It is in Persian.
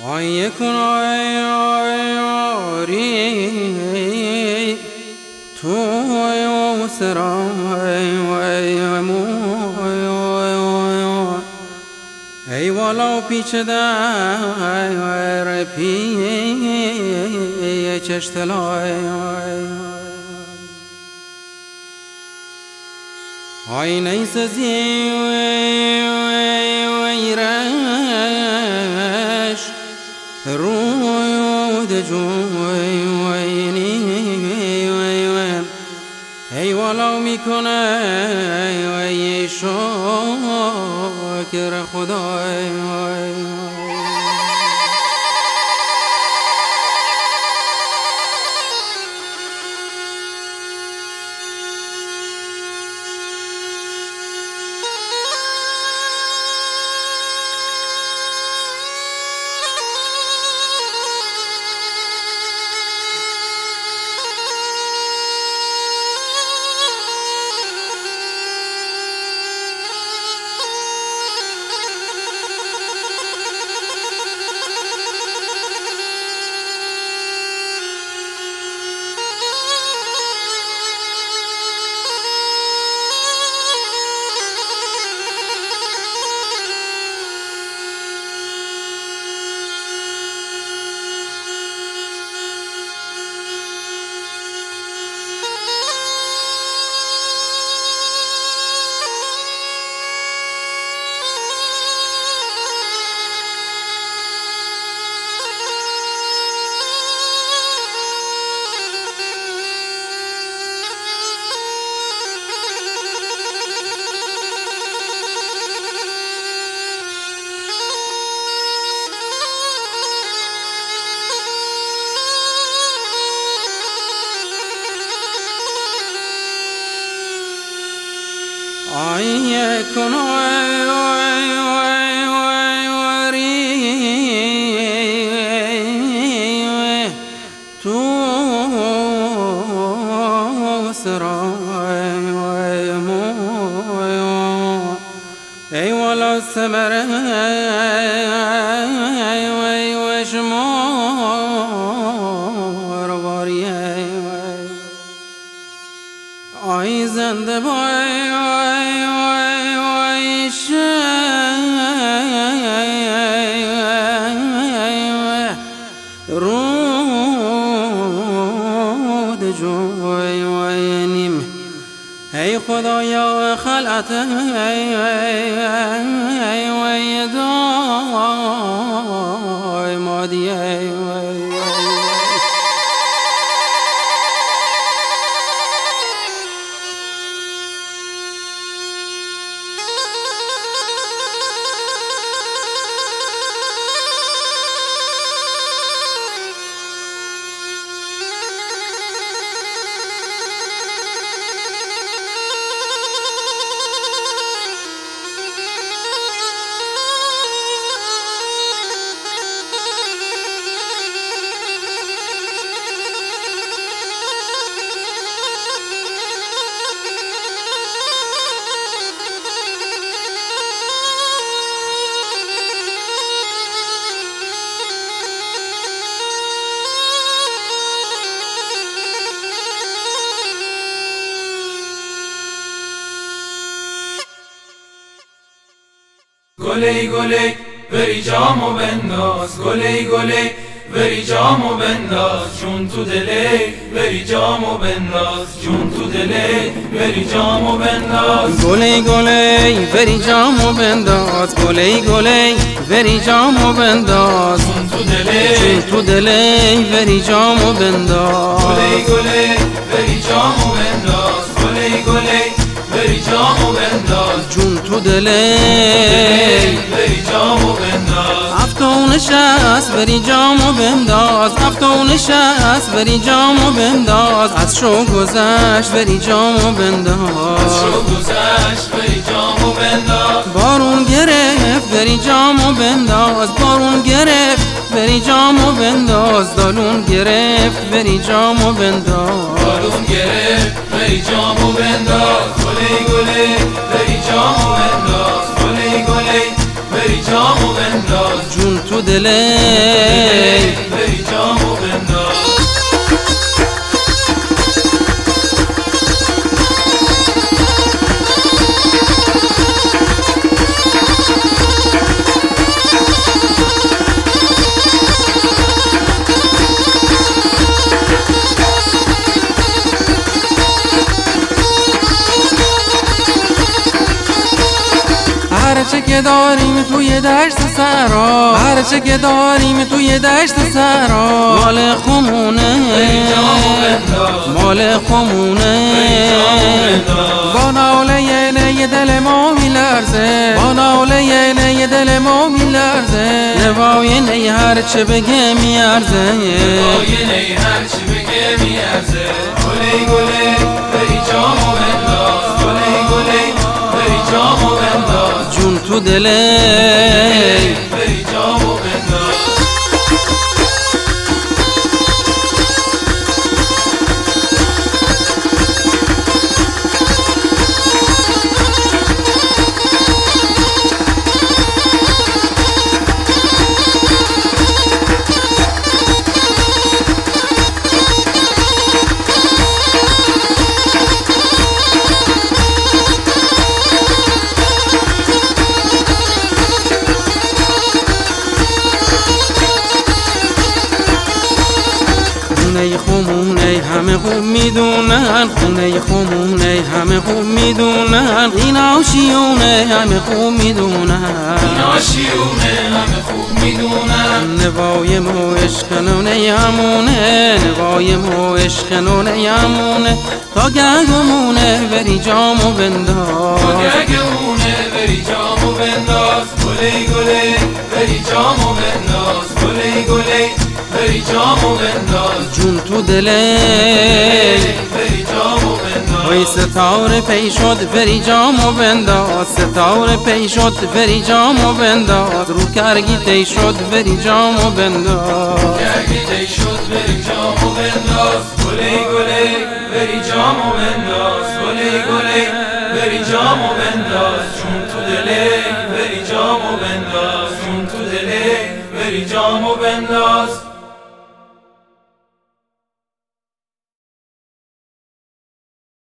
آی کناری تو سرای ای والا پیچ در پیچش تلای آی نیست زیرش رود جوینی ای والا میکنه ای شکر خدای آی کناری تو سرای ای والا سمره و شمار باری آی زنده بای رود جوینیم ای خدایا خلعت ای دای مادی گلی گلی بری جامو بنداز گلی گلی بری جامو بنداز جون تو دلی بری جامو بنداز جون تو دلی بری جامو بنداز گلی گلی بری جامو بنداز گلی گلی بری جامو بنداز جون تو دلی جون تو دلی بری جامو بنداز گلی گلی بری جامو بنداز گلی گلی بری جامو بنداز جون تو دلی بری جامو بنداز هفتو نشست بری جامو بنداز هفتو نشست بری جامو بنداز از شو گذشت بری جامو بنداز شو گذشت بری جامو بنداز بارون گرفت بری جامو بنداز بارون گرفت بری جامو بنداز دالون گرفت بری جامو بنداز دالون گرفت بری جامو بنداز گلی گلی بری جامو بنداز گلی گلی بری جامو بنداز جون تو تو دلی بری جامو بنداز هرچه که داریم توی دشت سرا، هرچه که داریم توی دشت سرا، مال خمونه مال خمونه. با ناله نی دل ما میلرزه، با ناله نی دل ما میلرزه، نوای نی هرچه بگه میارزه، نوای نی هرچه بگه میارزه. گله گله بری جامو بنداز، گله گله بری جامو بنداز، جون تو دلی بری جامو بنداز. خونه خمونه همه خوب میدونن، خونه خمونه همه خوب میدونن، این آشیونه همه خوب میدونن، این آشیونه همه خوب میدونن. نوای مو عشقنونه یمونه، نوای مو عشقنونه یمونه، تا گهگمونه بری جامو بنداز، تا گهگمونه بری جامو بنداز. گله گله بری جامو بنداز، گله گله بری جامو بنداز، جون تو دلی بری جامو بنداز. وی ستاره پی شد بری جامو بنداز، ستاره پی شد بری جامو بنداز، رو کرگی تی شد بری جامو بنداز، کرگی تی شد بری جامو بنداز. گله گله بری جامو بنداز، گله گله بری جامو بنداز، جون تو دلی بری جامو بنداز، جون تو دلی بری جامو بنداز.